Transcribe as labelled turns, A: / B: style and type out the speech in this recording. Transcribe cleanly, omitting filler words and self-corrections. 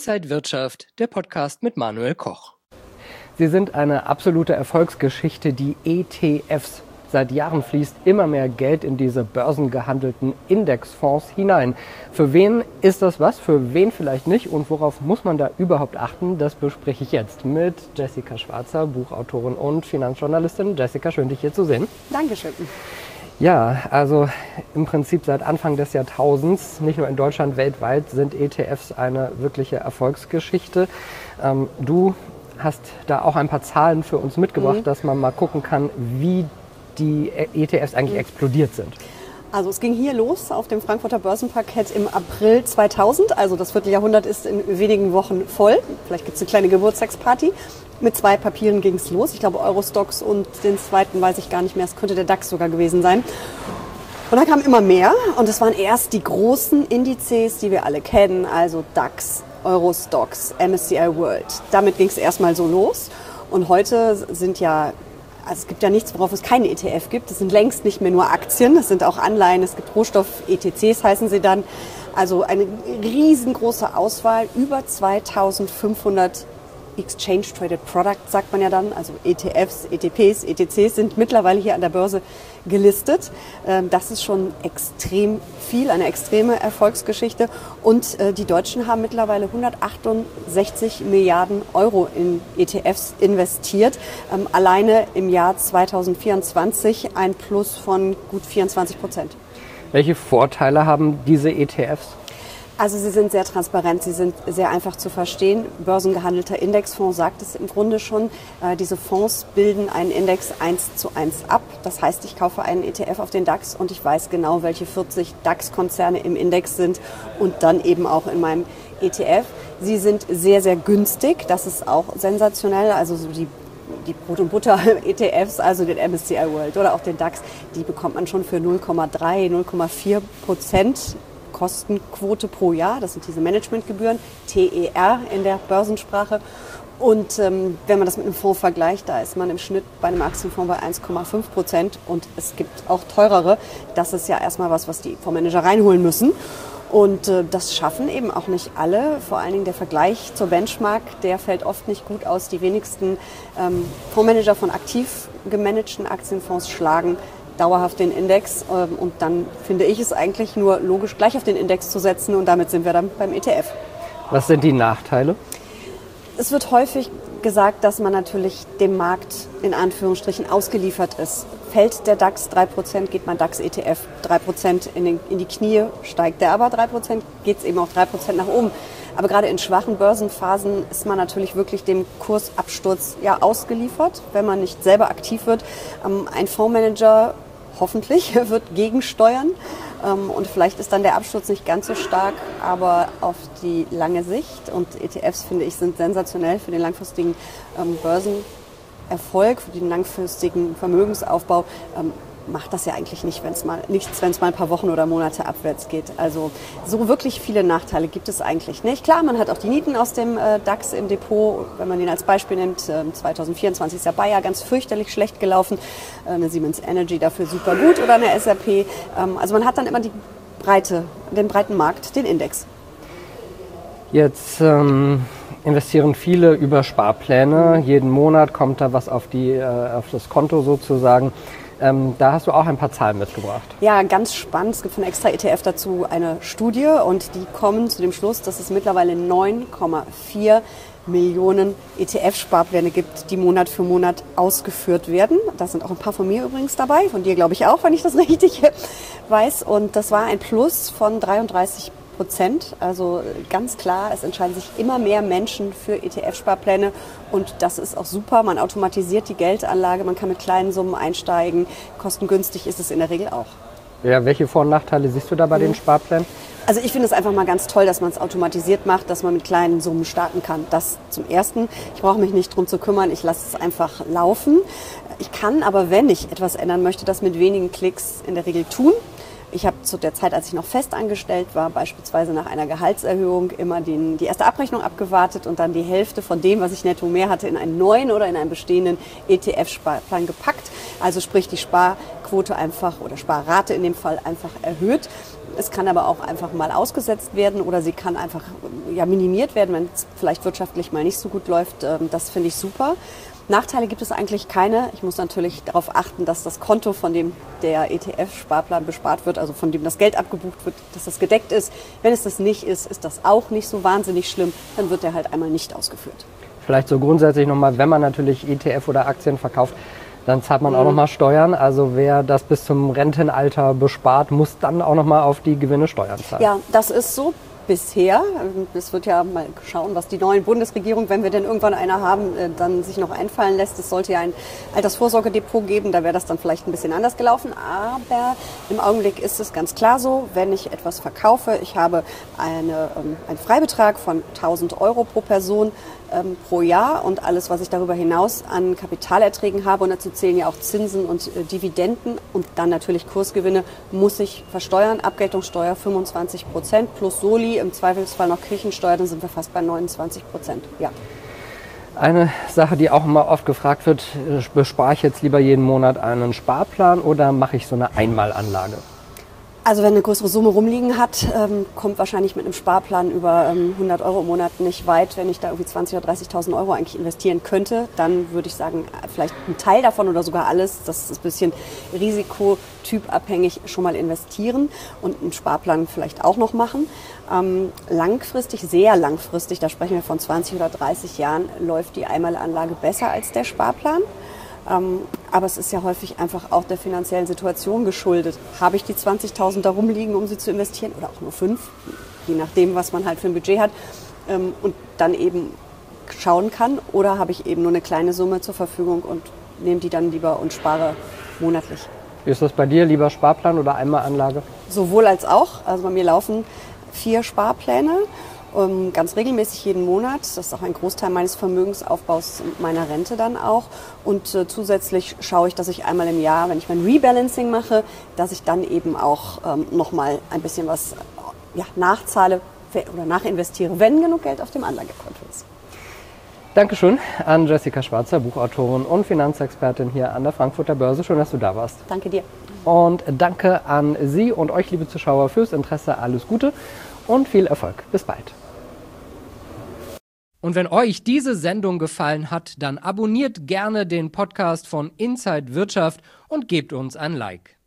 A: Inside Wirtschaft, der Podcast mit Manuel Koch.
B: Sie sind eine absolute Erfolgsgeschichte, die ETFs. Seit Jahren fließt immer mehr Geld in diese börsengehandelten Indexfonds hinein. Für wen ist das was, für wen vielleicht nicht und worauf muss man da überhaupt achten? Das bespreche ich jetzt mit Jessica Schwarzer, Buchautorin und Finanzjournalistin. Jessica, schön dich hier zu sehen.
C: Dankeschön.
B: Ja, also im Prinzip seit Anfang des Jahrtausends, nicht nur in Deutschland, weltweit sind ETFs eine wirkliche Erfolgsgeschichte. Du hast da auch ein paar Zahlen für uns mitgebracht, dass man mal gucken kann, wie die ETFs eigentlich explodiert sind.
C: Also es ging hier los auf dem Frankfurter Börsenparkett im April 2000. Also das Vierteljahrhundert ist in wenigen Wochen voll. Vielleicht gibt es eine kleine Geburtstagsparty. Mit 2 Papieren ging es los. Ich glaube Eurostoxx und den zweiten weiß ich gar nicht mehr. Es könnte der DAX sogar gewesen sein. Und dann kamen immer mehr. Und es waren erst die großen Indizes, die wir alle kennen. Also DAX, Eurostoxx, MSCI World. Damit ging es erstmal so los. Und heute sind also es gibt ja nichts, worauf es keinen ETF gibt. Es sind längst nicht mehr nur Aktien, es sind auch Anleihen, es gibt Rohstoff-ETCs heißen sie dann. Also eine riesengroße Auswahl, über 2500 Exchange-Traded Products, sagt man ja dann, also ETFs, ETPs, ETCs sind mittlerweile hier an der Börse gelistet. Das ist schon extrem viel, eine extreme Erfolgsgeschichte. Und die Deutschen haben mittlerweile 168 Milliarden Euro in ETFs investiert. Alleine im Jahr 2024 ein Plus von gut 24%.
B: Welche Vorteile haben diese ETFs?
C: Also sie sind sehr transparent, sie sind sehr einfach zu verstehen. Börsengehandelter Indexfonds sagt es im Grunde schon. Diese Fonds bilden einen Index 1:1 ab. Das heißt, ich kaufe einen ETF auf den DAX und ich weiß genau, welche 40 DAX-Konzerne im Index sind und dann eben auch in meinem ETF. Sie sind sehr, sehr günstig. Das ist auch sensationell. Also so die Brot- und Butter-ETFs, also den MSCI World oder auch den DAX, die bekommt man schon für 0,3, 0,4% Kostenquote pro Jahr. Das sind diese Managementgebühren, TER in der Börsensprache. Und wenn man das mit einem Fonds vergleicht, da ist man im Schnitt bei einem Aktienfonds bei 1,5%. Und es gibt auch teurere. Das ist ja erstmal was die Fondsmanager reinholen müssen. Und das schaffen eben auch nicht alle. Vor allen Dingen der Vergleich zur Benchmark, der fällt oft nicht gut aus. Die wenigsten Fondsmanager von aktiv gemanagten Aktienfonds schlagen dauerhaft den Index. Und dann finde ich es eigentlich nur logisch, gleich auf den Index zu setzen. Und damit sind wir dann beim ETF.
B: Was sind die Nachteile?
C: Es wird häufig gesagt, dass man natürlich dem Markt in Anführungsstrichen ausgeliefert ist. Fällt der DAX 3%, geht mein DAX-ETF 3% in die Knie, steigt der aber 3%, geht es eben auch 3% nach oben. Aber gerade in schwachen Börsenphasen ist man natürlich wirklich dem Kursabsturz ausgeliefert, wenn man nicht selber aktiv wird. Ein Fondsmanager, hoffentlich, wird gegensteuern. Und vielleicht ist dann der Absturz nicht ganz so stark, aber auf die lange Sicht. Und ETFs, finde ich, sind sensationell für den langfristigen Börsenerfolg, für den langfristigen Vermögensaufbau. Macht das ja eigentlich nichts, wenn es mal ein paar Wochen oder Monate abwärts geht. Also so wirklich viele Nachteile gibt es eigentlich nicht. Klar, man hat auch die Nieten aus dem DAX im Depot. Wenn man den als Beispiel nimmt, 2024 ist ja Bayer ganz fürchterlich schlecht gelaufen. Eine Siemens Energy dafür super gut oder eine SAP. Also man hat dann immer den breiten Markt, den Index.
B: Jetzt investieren viele über Sparpläne. Jeden Monat kommt da was auf das Konto sozusagen. Da hast du auch ein paar Zahlen mitgebracht.
C: Ja, ganz spannend. Es gibt von Extra ETF dazu eine Studie und die kommen zu dem Schluss, dass es mittlerweile 9,4 Millionen ETF-Sparpläne gibt, die Monat für Monat ausgeführt werden. Da sind auch ein paar von mir übrigens dabei, von dir glaube ich auch, wenn ich das richtig weiß. Und das war ein Plus von 33%. Also ganz klar, es entscheiden sich immer mehr Menschen für ETF-Sparpläne und das ist auch super. Man automatisiert die Geldanlage, man kann mit kleinen Summen einsteigen. Kostengünstig ist es in der Regel auch.
B: Ja, welche Vor- und Nachteile siehst du da bei den Sparplänen?
C: Also ich finde es einfach mal ganz toll, dass man es automatisiert macht, dass man mit kleinen Summen starten kann. Das zum Ersten. Ich brauche mich nicht drum zu kümmern, ich lasse es einfach laufen. Ich kann aber, wenn ich etwas ändern möchte, das mit wenigen Klicks in der Regel tun. Ich habe zu der Zeit, als ich noch fest angestellt war, beispielsweise nach einer Gehaltserhöhung immer die erste Abrechnung abgewartet und dann die Hälfte von dem, was ich netto mehr hatte, in einen neuen oder in einen bestehenden ETF-Sparplan gepackt. Also sprich, die Sparquote Sparquote einfach oder Sparrate in dem Fall einfach erhöht. Es kann aber auch einfach mal ausgesetzt werden oder sie kann einfach minimiert werden, wenn es vielleicht wirtschaftlich mal nicht so gut läuft. Das finde ich super. Nachteile gibt es eigentlich keine. Ich muss natürlich darauf achten, dass das Konto, von dem der ETF-Sparplan bespart wird, also von dem das Geld abgebucht wird, dass das gedeckt ist. Wenn es das nicht ist, ist das auch nicht so wahnsinnig schlimm. Dann wird der halt einmal nicht ausgeführt.
B: Vielleicht so grundsätzlich nochmal, wenn man natürlich ETF oder Aktien verkauft, dann zahlt man auch nochmal Steuern. Also wer das bis zum Rentenalter bespart, muss dann auch nochmal auf die Gewinne Steuern zahlen.
C: Ja, das ist so. Bisher. Es wird ja mal schauen, was die neue Bundesregierung, wenn wir denn irgendwann eine haben, dann sich noch einfallen lässt. Es sollte ja ein Altersvorsorgedepot geben, da wäre das dann vielleicht ein bisschen anders gelaufen. Aber im Augenblick ist es ganz klar so, wenn ich etwas verkaufe, ich habe einen Freibetrag von 1.000 Euro pro Person pro Jahr und alles, was ich darüber hinaus an Kapitalerträgen habe, und dazu zählen ja auch Zinsen und Dividenden und dann natürlich Kursgewinne, muss ich versteuern. Abgeltungssteuer 25% plus Soli, im Zweifelsfall noch Kirchensteuer, dann sind wir fast bei 29%. Ja.
B: Eine Sache, die auch immer oft gefragt wird, bespare ich jetzt lieber jeden Monat einen Sparplan oder mache ich so eine Einmalanlage?
C: Also wenn eine größere Summe rumliegen hat, kommt wahrscheinlich mit einem Sparplan über 100 Euro im Monat nicht weit. Wenn ich da irgendwie 20.000 oder 30.000 Euro eigentlich investieren könnte, dann würde ich sagen, vielleicht ein Teil davon oder sogar alles, das ist ein bisschen risikotypabhängig, schon mal investieren und einen Sparplan vielleicht auch noch machen. Langfristig, sehr langfristig, da sprechen wir von 20 oder 30 Jahren, läuft die Einmalanlage besser als der Sparplan. Aber es ist ja häufig einfach auch der finanziellen Situation geschuldet. Habe ich die 20.000 da rumliegen, um sie zu investieren, oder auch nur 5, je nachdem, was man halt für ein Budget hat, und dann eben schauen kann, oder habe ich eben nur eine kleine Summe zur Verfügung und nehme die dann lieber und spare monatlich.
B: Wie ist das bei dir, lieber Sparplan oder Einmalanlage?
C: Sowohl als auch. Also bei mir laufen 4 Sparpläne. Ganz regelmäßig jeden Monat. Das ist auch ein Großteil meines Vermögensaufbaus und meiner Rente dann auch. Und zusätzlich schaue ich, dass ich einmal im Jahr, wenn ich mein Rebalancing mache, dass ich dann eben auch nochmal ein bisschen was nachzahle oder nachinvestiere, wenn genug Geld auf dem Anlagekonto ist.
B: Dankeschön an Jessica Schwarzer, Buchautorin und Finanzexpertin hier an der Frankfurter Börse. Schön, dass du da warst.
C: Danke dir.
B: Und danke an Sie und euch, liebe Zuschauer, fürs Interesse. Alles Gute und viel Erfolg. Bis bald.
A: Und wenn euch diese Sendung gefallen hat, dann abonniert gerne den Podcast von Inside Wirtschaft und gebt uns ein Like.